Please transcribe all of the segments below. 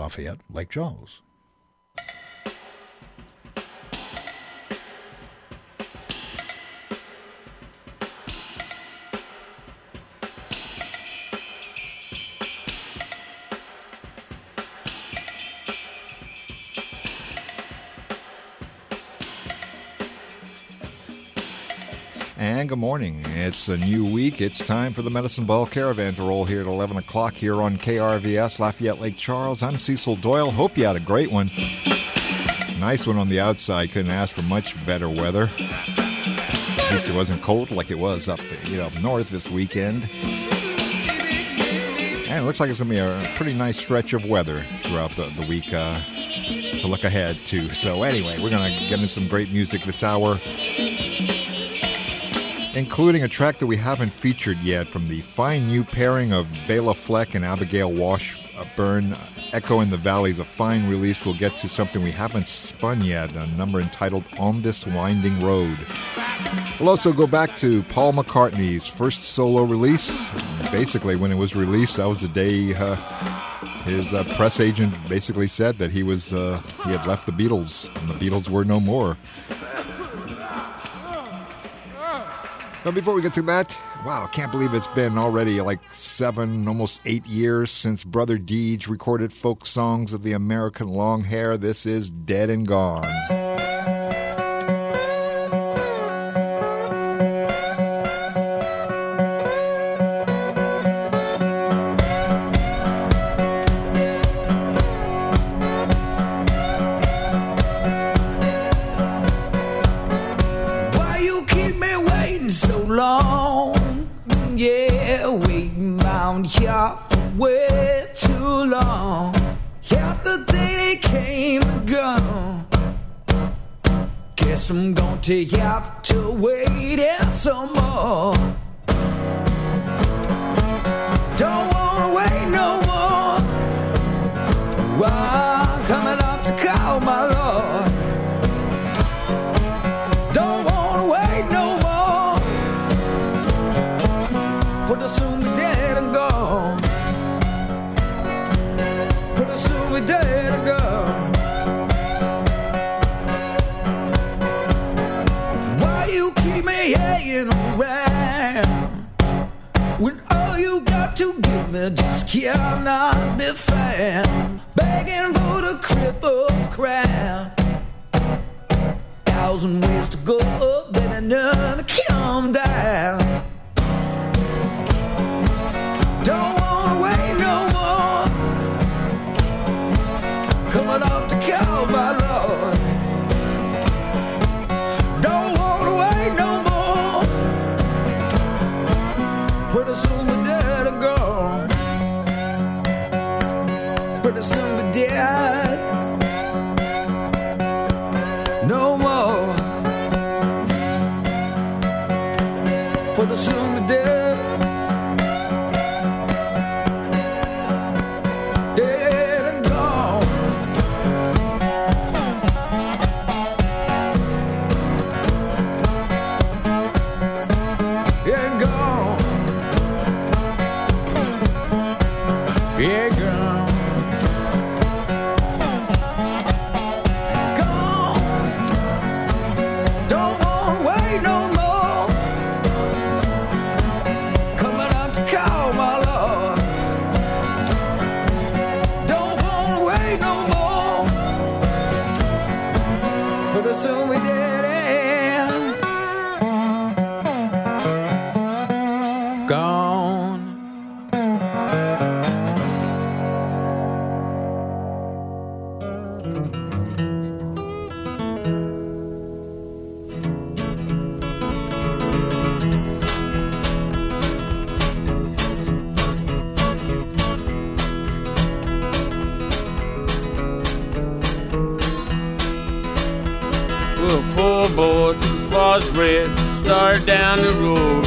Lafayette, Lake Charles. And good morning. It's a new week. It's time for the Medicine Ball Caravan to roll here at 11 o'clock here on KRVS, Lafayette, Lake Charles. I'm Cecil Doyle. Hope you had a great one. Nice one on the outside. Couldn't ask for much better weather. At least it wasn't cold like it was up north this weekend. And it looks like it's going to be a pretty nice stretch of weather throughout the week to look ahead to. So anyway, we're going to get into some great music this hour, including a track that we haven't featured yet from the fine new pairing of Bela Fleck and Abigail Washburn. Echo in the Valley is a fine release. We'll get to something we haven't spun yet, a number entitled On This Winding Road. We'll also go back to Paul McCartney's first solo release. Basically, when it was released, that was the day his press agent basically said that he had left the Beatles, and the Beatles were no more. But before we get to that, wow, I can't believe it's been already like 7, almost 8 years since Brother Deej recorded folk songs of the American long hair. This is Dead and Gone. Here for way too long. Yeah, the day they came and gone. Guess I'm gonna have to wait some more. Don't wanna wait no more. I'm coming up to call my Lord. Don't wanna wait no more. Pretty soon we're dead and gone. Pretty soon we're dead and gone. Why you keep me hanging around when all you got to give me just cannot be found? Begging for the crippled crown. 1,000 ways to go up, baby, none to come down. Don't wanna wait no more. Coming up to call my Lord. Don't wanna wait no more. Pretty soon we're dead and gone. Pretty soon we're dead. No more. Pretty soon we're dead. Started down the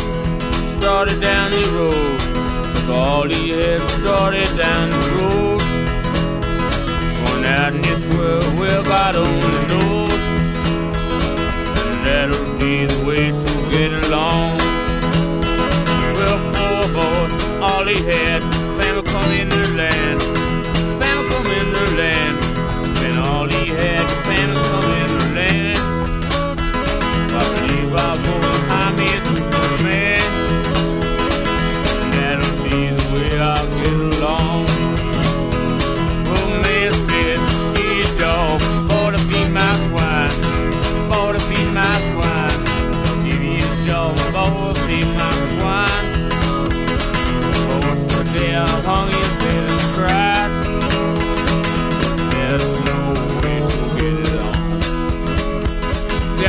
road, took all he had, started down the road, going out in this world where God only knows, and that'll be the way to get along. Well, poor boy, all he had, family come in the land, family come in the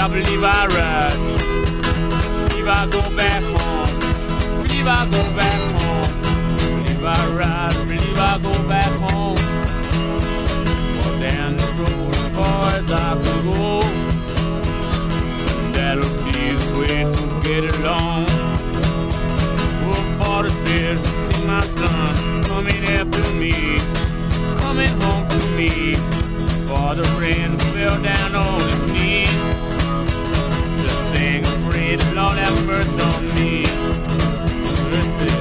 believe I ride. Believe I go back home. Believe I go back home. Believe I ride. Believe I go back home. Or down the road as far as I can go. And that'll be the way to get along. Oh, father said, see my son coming after me, coming home to me. Father ran and fell down on his knees. Just sang a prayer, Lord have mercy on me. Mercy.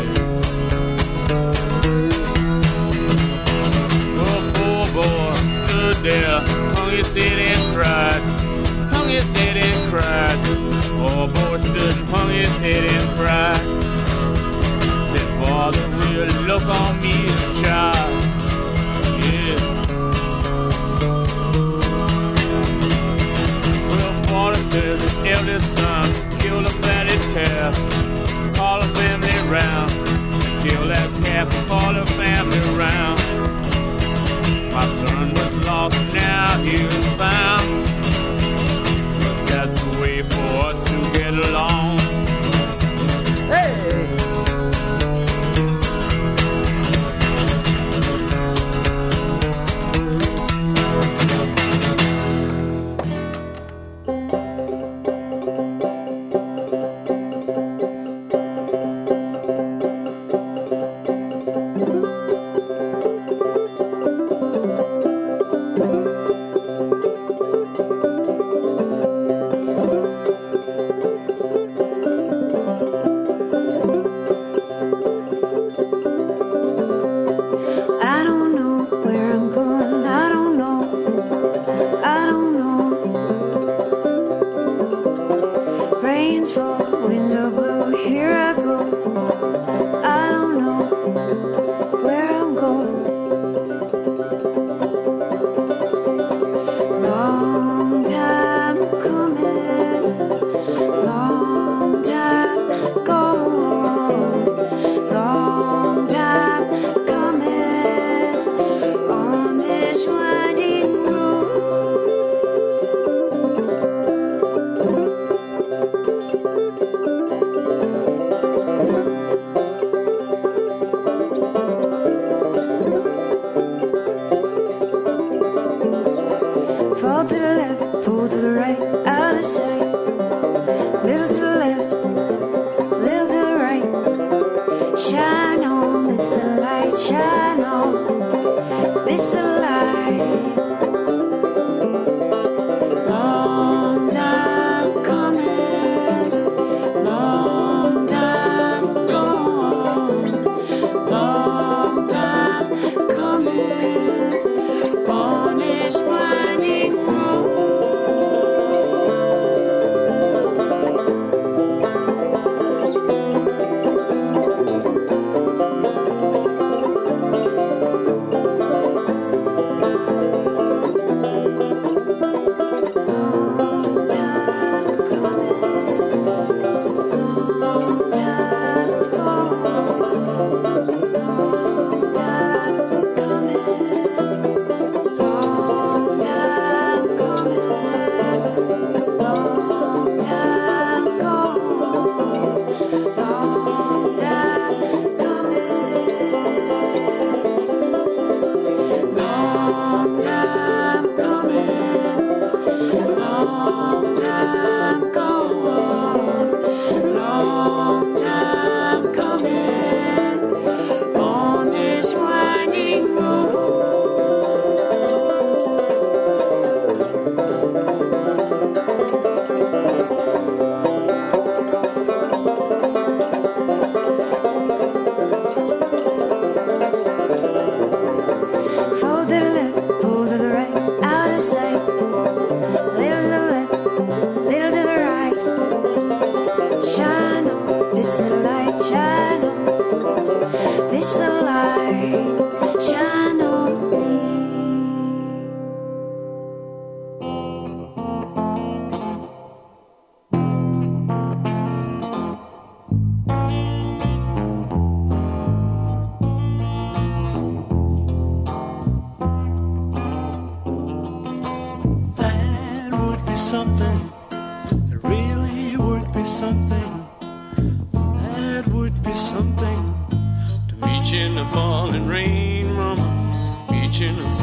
Oh, poor boy stood there, hung his head and cried, hung his head and cried. Poor boy stood and hung his head and cried. Said, Father, will you look on me, child? Yeah. His eldest son killed a fatted calf, call a family round, kill that calf, call a family round. My son was lost, now he was found. But that's the way for us to get along. Hey!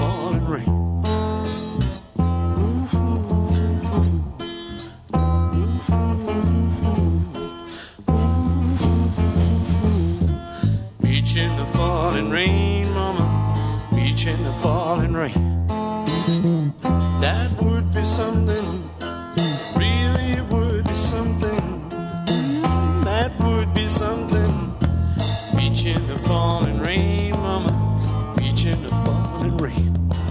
falling rain. Beach in the falling rain, mama, beach in the falling rain. That would be something, really would be something. That would be something. Beach in the falling rain, mama, beach in the falling rain.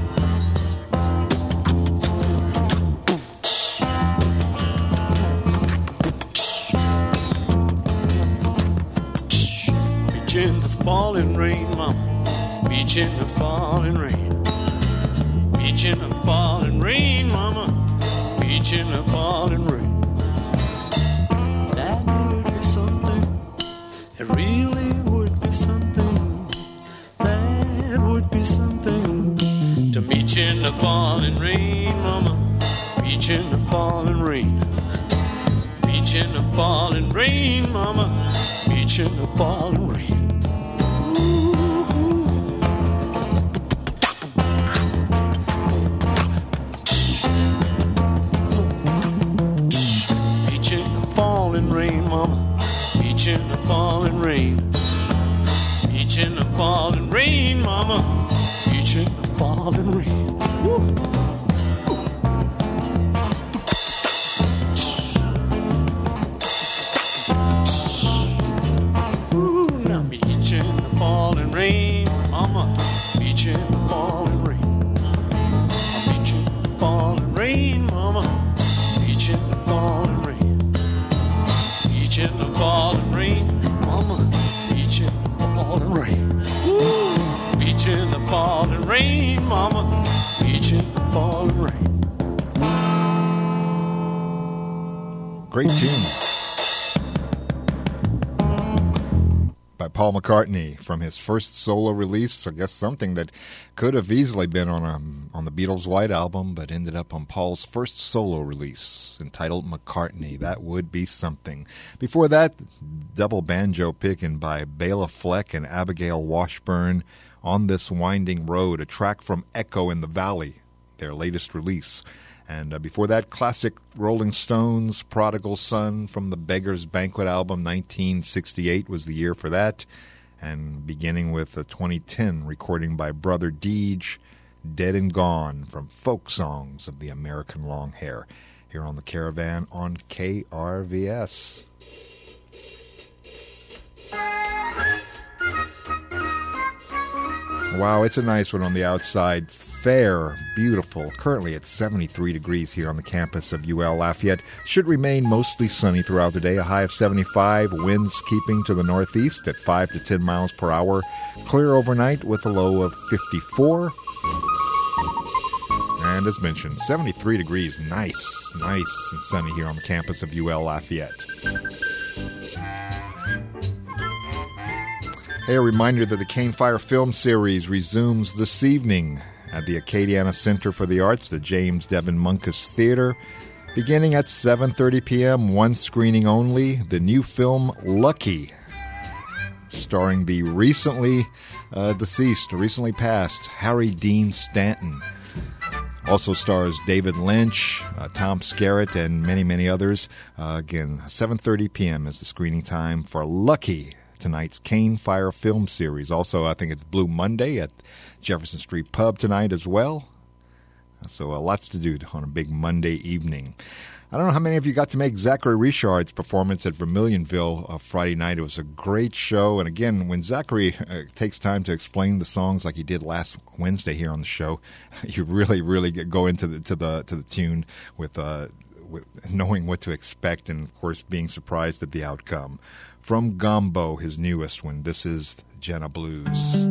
Beach in the falling rain, mama, beach in the falling rain. Beach in the falling rain, mama, beach in the falling rain. That would be something, it really would be something. That would be something. To beach in the falling rain, mama, beach in the falling rain. Beach in the falling rain, mama, beach in the falling rain. Rain, mama, beach in the falling rain. Beach in the falling rain, mama, beach in the falling rain. Woo. Ooh, now beach in the falling rain, mama, beach in the falling rain. Beach in the falling rain, mama, beach in the falling rain. Beach in the falling rain, mama, beach in the falling rain. Woo! Beach in the falling rain, mama, beach in the falling rain. Great tune by Paul McCartney from his first solo release. I guess something that could have easily been on the Beatles' White Album, but ended up on Paul's first solo release entitled McCartney. That would be something. Before that, double banjo picking by Bela Fleck and Abigail Washburn, On This Winding Road, a track from Echo in the Valley, their latest release. And before that, classic Rolling Stones, Prodigal Son from the Beggar's Banquet album, 1968 was the year for that. And beginning with a 2010 recording by Brother Deej, Dead and Gone from Folk Songs of the American Long Hair, here on the Caravan on KRVS. Wow, it's a nice one on the outside. Fair, beautiful. Currently at 73 degrees here on the campus of UL Lafayette. Should remain mostly sunny throughout the day. A high of 75. Winds keeping to the northeast at 5 to 10 miles per hour. Clear overnight with a low of 54. And as mentioned, 73 degrees. Nice and sunny here on the campus of UL Lafayette. Hey, a reminder that the Cane Fire Film Series resumes this evening at the Acadiana Center for the Arts, the James Devin Munkus Theater. Beginning at 7:30 p.m., one screening only, the new film Lucky, starring the recently passed Harry Dean Stanton. Also stars David Lynch, Tom Skerritt, and many, many others. Again, 7:30 p.m. is the screening time for Lucky, tonight's Cane Fire Film Series. Also, I think it's Blue Monday at Jefferson Street Pub tonight as well. So lots to do on a big Monday evening. I don't know how many of you got to make Zachary Richard's performance at Vermilionville Friday night. It was a great show. And again, when Zachary takes time to explain the songs like he did last Wednesday here on the show, you really go into the tune with knowing what to expect and, of course, being surprised at the outcome. From Gombo, his newest one, this is Jenna Blues.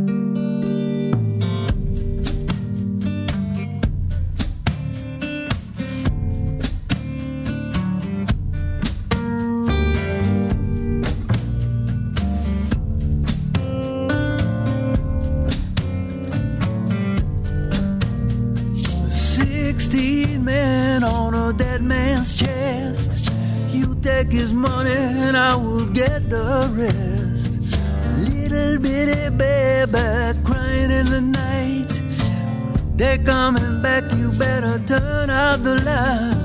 Take his money and I will get the rest. Little bitty baby crying in the night. They're coming back, you better turn out the light.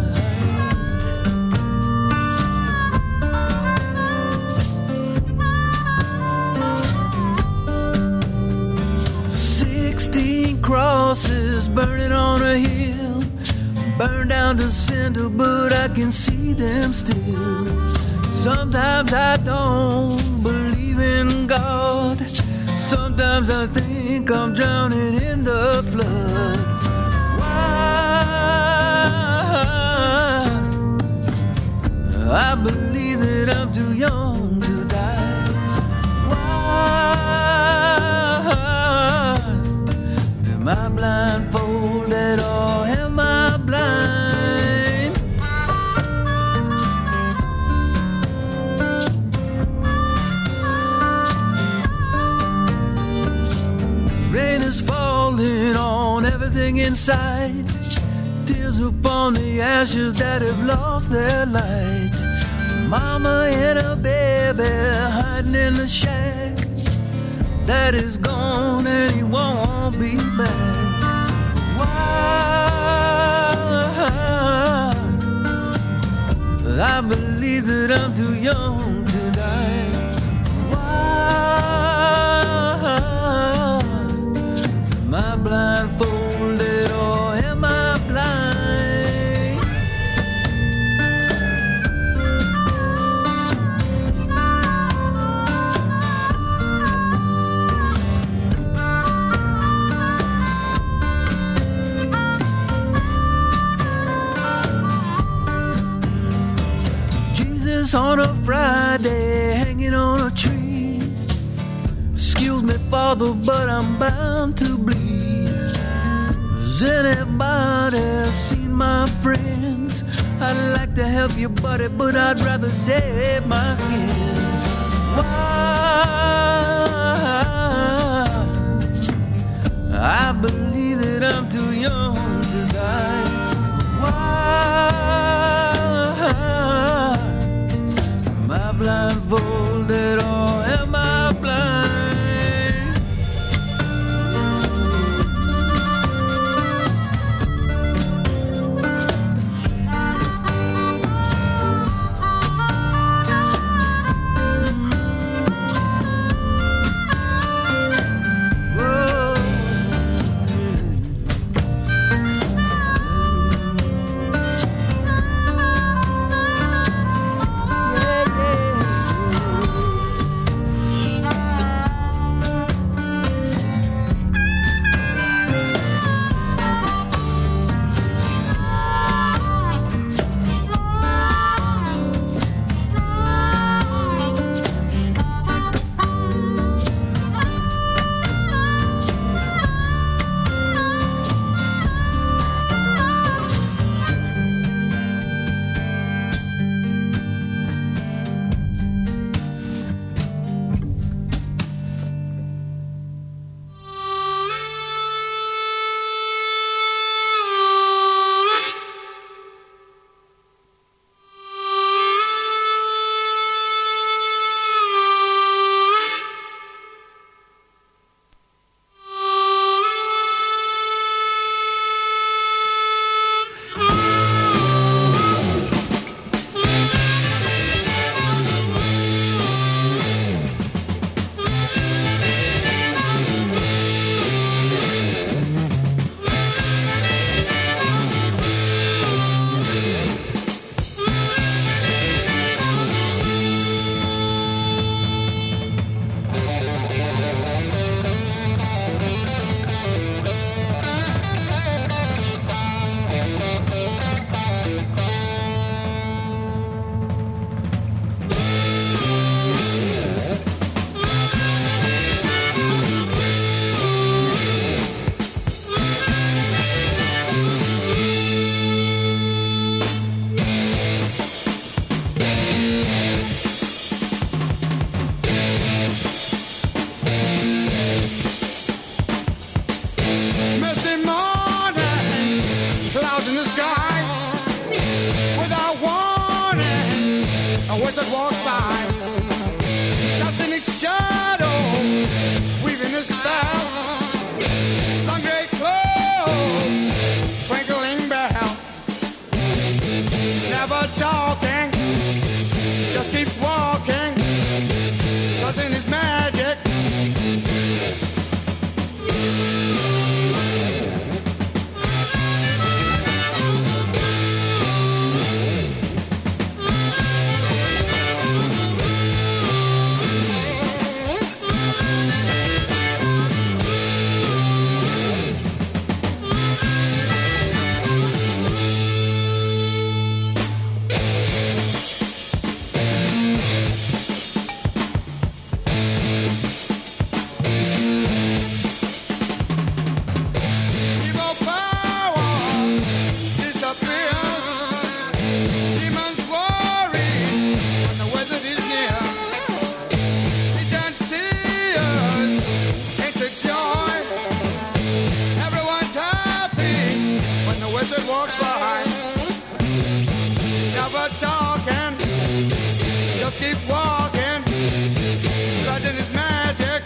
16 crosses burning on a hill, burned down to cinder, but I can see them still. Sometimes I don't believe in God. Sometimes I think I'm drowning in the flood. Why? I believe that I'm too young to die. Why? Am I blindfolded or am I blind? Rain is falling on everything in sight. Tears upon the ashes that have lost their light. Mama and a baby hiding in the shack that is gone and he won't be back. Why? I believe that I'm too young to die. Why? Am I blindfolded or am I blind? Jesus on a Friday hanging on a tree. Excuse me, Father, but I'm bound to bleed. Has anybody seen my friends? I'd like to help you, buddy, but I'd rather save my skin. Why? I believe that I'm too young to die. Why? Am I blindfolded or am I blind? Long gray clothes wizard walks by, never talking, just keep walking, spreading his magic.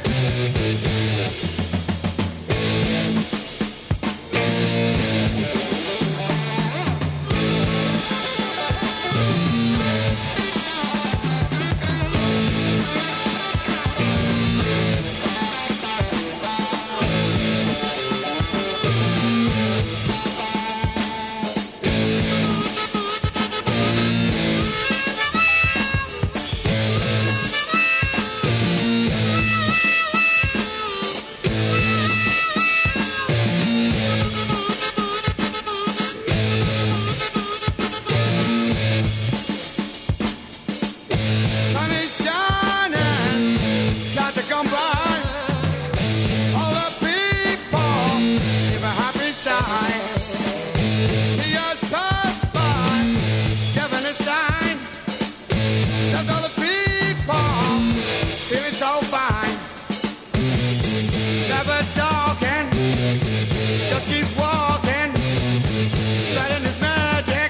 Just keep walking, spreading his magic.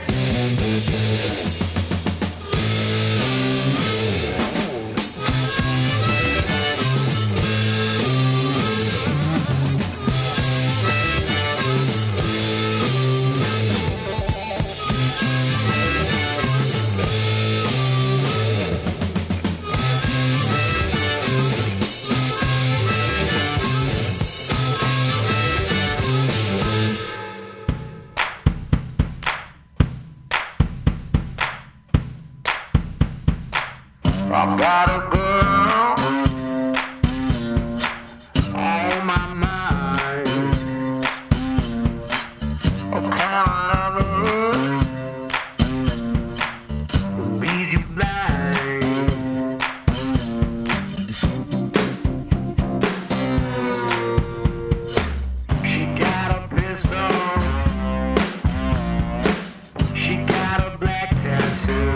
I've got a girl on my mind. A kind of lover who leaves you blind. She got a pistol. She got a black tattoo.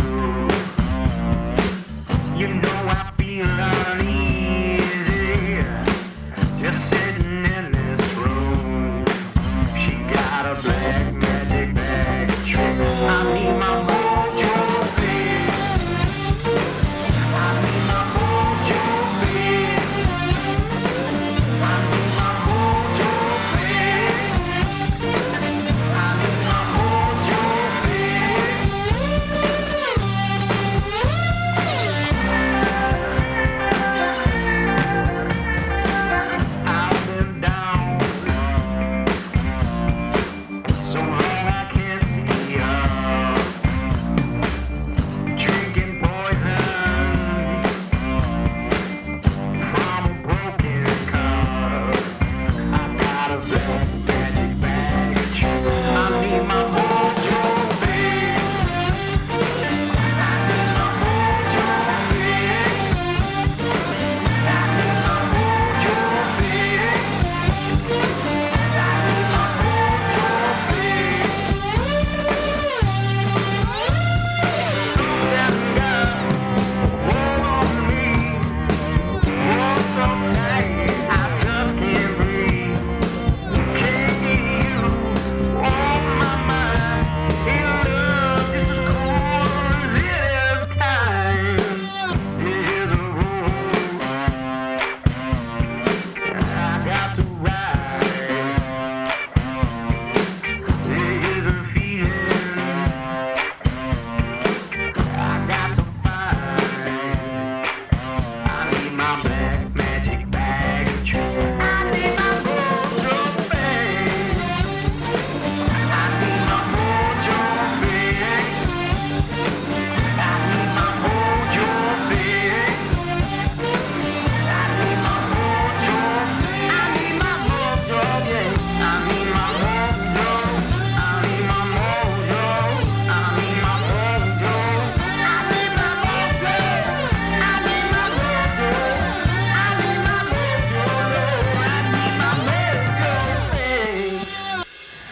You know I feel uneasy just sitting in this room. She got a black magic bag of tricks. I need my mojo fix. I need my mojo fix. I need my mojo fix. I need my mojo fix. I've been down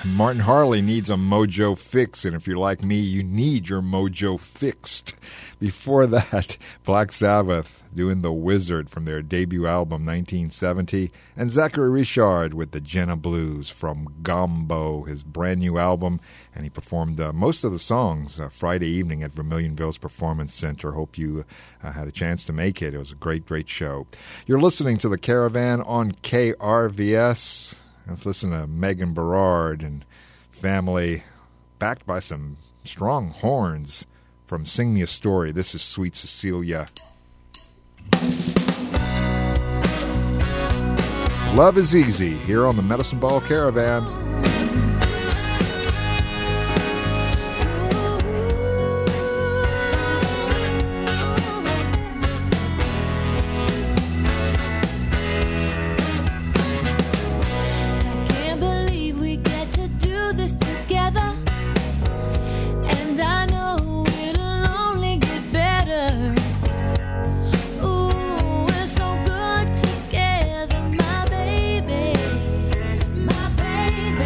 Martin Harley needs a mojo fix, and if you're like me, you need your mojo fixed. Before that, Black Sabbath doing The Wizard from their debut album 1970, and Zachary Richard with the Jenna Blues from Gombo, his brand new album, and he performed most of the songs Friday evening at Vermilionville's Performance Center. Hope you had a chance to make it. It was a great, great show. You're listening to The Caravan on KRVS. Let's listen to Megan Berard and family, backed by some strong horns from Sing Me a Story. This is Sweet Cecilia. Love is Easy here on the Medicine Ball Caravan. Baby,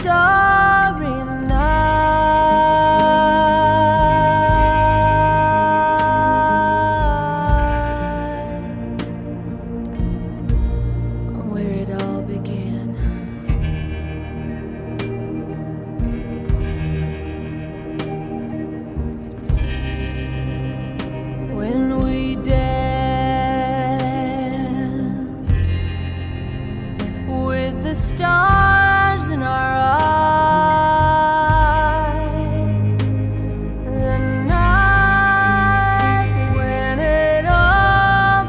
starry night where it all began. When we danced with the stars in our eyes, the night when it all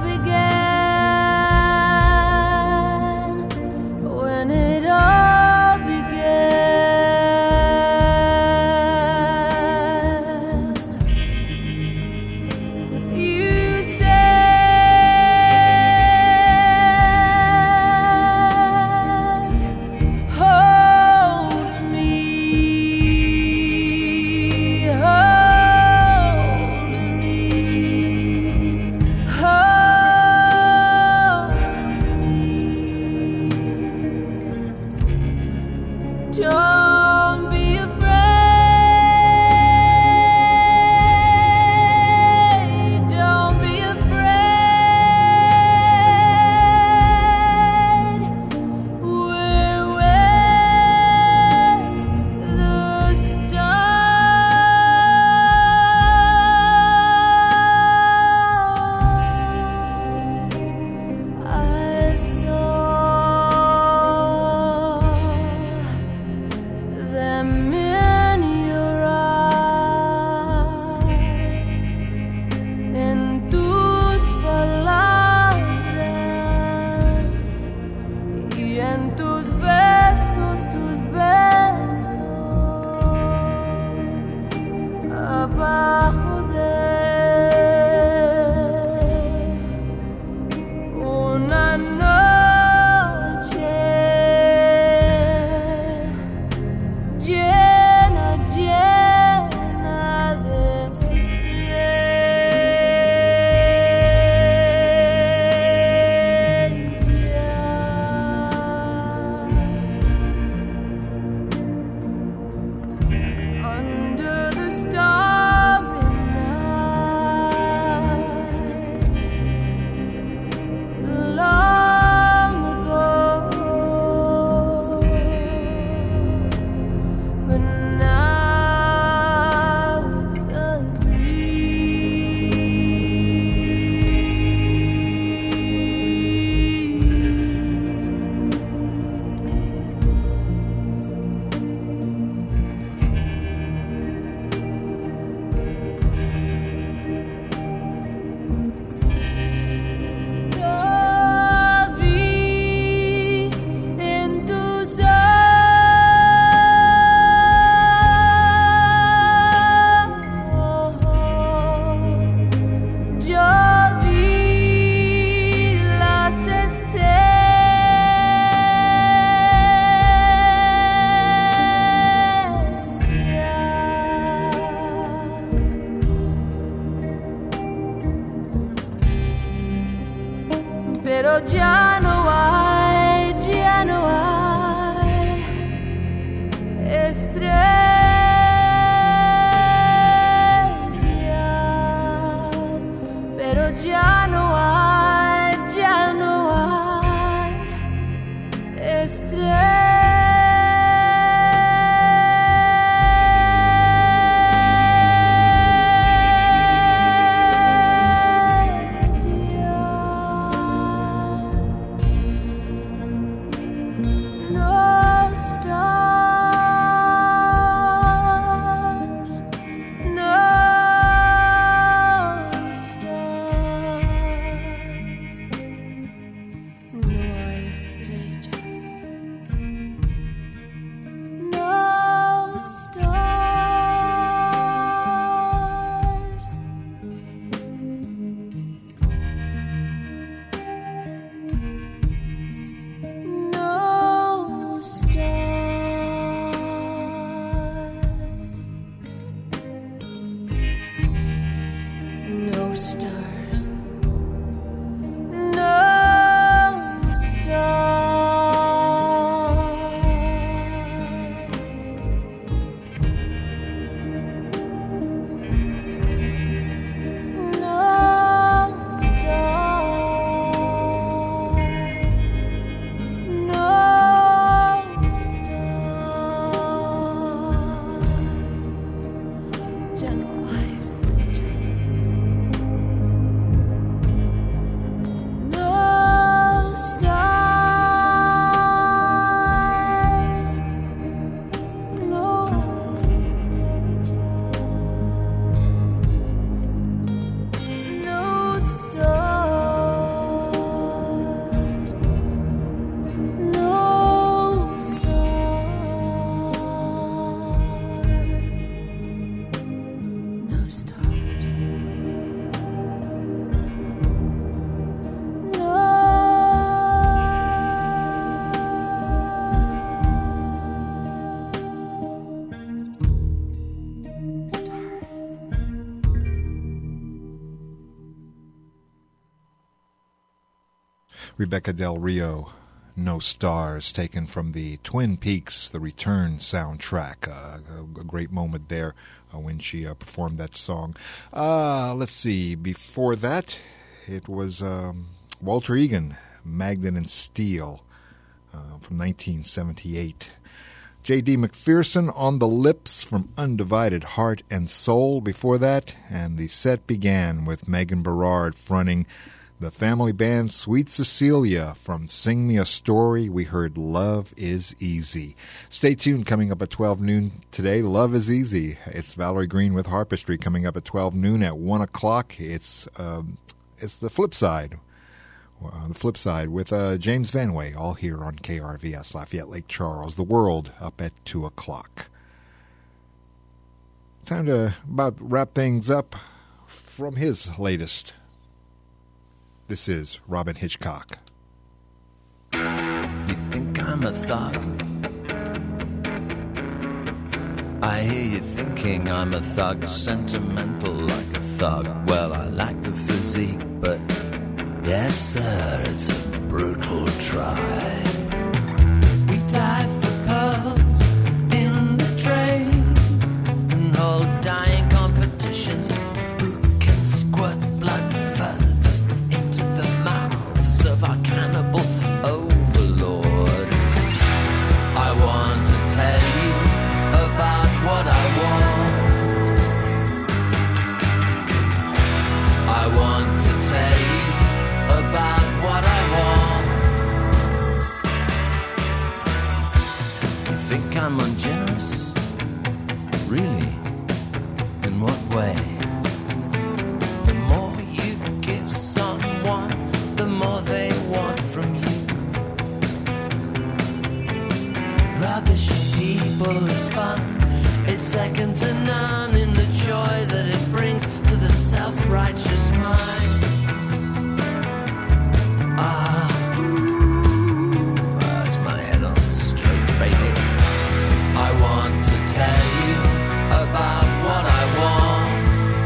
began, when it all began. You said, hold me, hold me, hold me. Don't be afraid, don't be afraid. We're where the stars I saw them in your eyes, en tus palabras y en tus besos, abajo de una noche llena, llena de estrellas. Rebecca Del Rio, No Stars, taken from the Twin Peaks, The Return soundtrack. A great moment there when she performed that song. Let's see, before that, it was Walter Egan, Magnet and Steel, from 1978. J.D. McPherson, On the Lips, from Undivided Heart and Soul before that. And the set began with Megan Berard fronting the family band Sweet Cecilia. From Sing Me a Story, we heard Love is Easy. Stay tuned, coming up at 12 noon today, Love is Easy. It's Valerie Green with Harpistry coming up at 12 noon. At 1 o'clock, it's the flip side. The flip side with James Vanway, all here on KRVS Lafayette Lake Charles. The World up at 2 o'clock. Time to about wrap things up from his latest. This is Robin Hitchcock. You think I'm a thug? I hear you thinking I'm a thug, sentimental like a thug. Well, I like the physique, but yes, sir, it's a brutal tribe. We dive for pearls in the train and hold dying competitions. Who can squirt blood first into the mouths of our cannibal overlords? I want to tell you about what I want. I want to tell you about what I want. You think I'm ungenerous? Really? In what way? The more you give someone, the more they want from you. Rubbish people is fun. It's second to none in the joy that it brings to the self-righteous mind. That's my head on straight, baby. I want to tell you about what I want.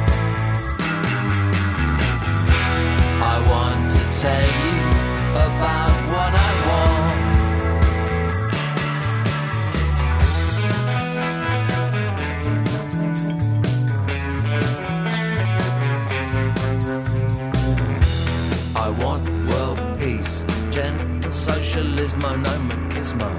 I want to tell you about what I want. I want world peace, gentle socialismo, no machismo.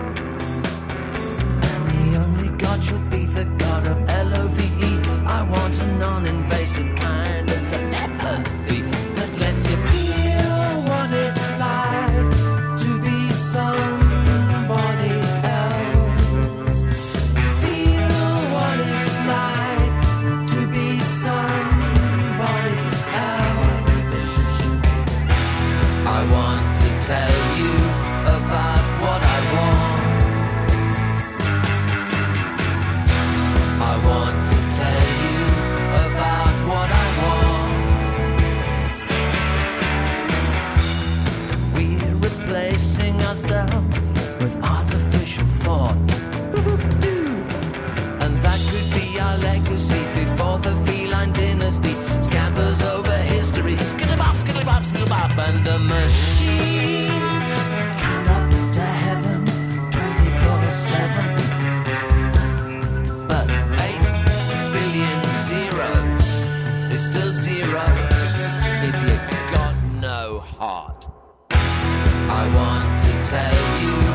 And the only God should be the God of LOVE. I want a non-invasive kind of telepathy that lets you feel what it's like to be somebody else. Feel what it's like to be somebody else. I want to tell you about what I want. I want to tell you about what I want. We're replacing ourselves with artificial thought. And that could be our legacy before the feline dynasty scampers over history. Skittle-bop, skittle-bop, skittle-bop. And the machines count up to heaven 24/7. But 8 billion zeros is still zero if you've got no heart. I want to tell you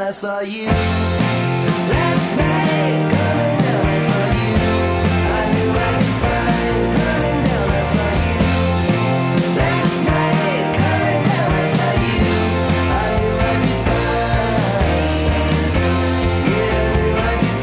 I saw you last night. Coming down, I saw you. I knew I'd be fine. Coming down, I saw you last night. Coming down, I saw you. I knew I'd be fine. Yeah, I knew I'd be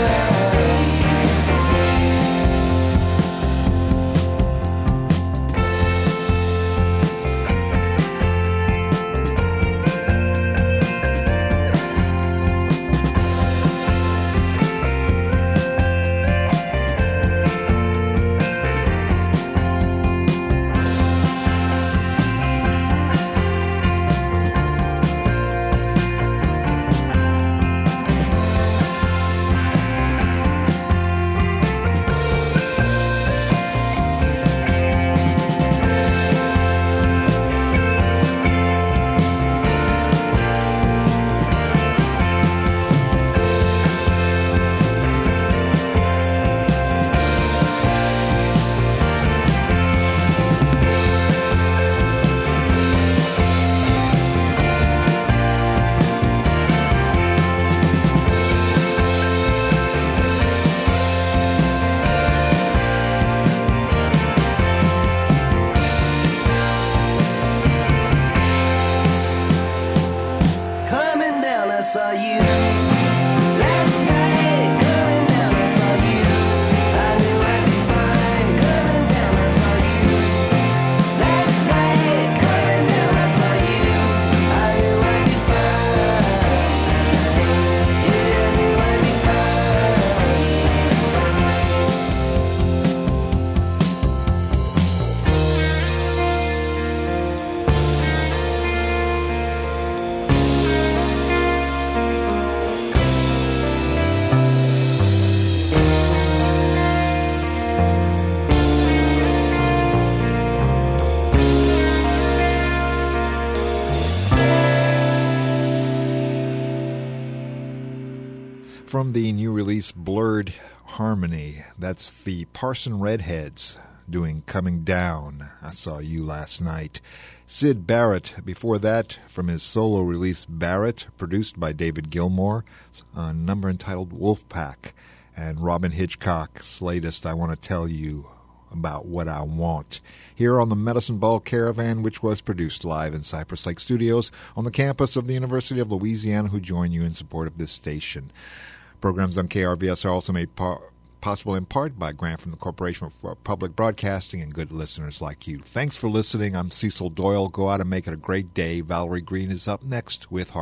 From the new release Blurred Harmony, that's the Parson Redheads doing Coming Down, I Saw You Last Night. Syd Barrett, before that, from his solo release Barrett, produced by David Gilmour, a number entitled Wolfpack. And Robin Hitchcock's latest, I Want to Tell You About What I Want, here on the Medicine Ball Caravan, which was produced live in Cypress Lake Studios on the campus of the University of Louisiana, who join you in support of this station. Programs on KRVS are also made possible in part by a grant from the Corporation for Public Broadcasting and good listeners like you. Thanks for listening. I'm Cecil Doyle. Go out and make it a great day. Valerie Green is up next with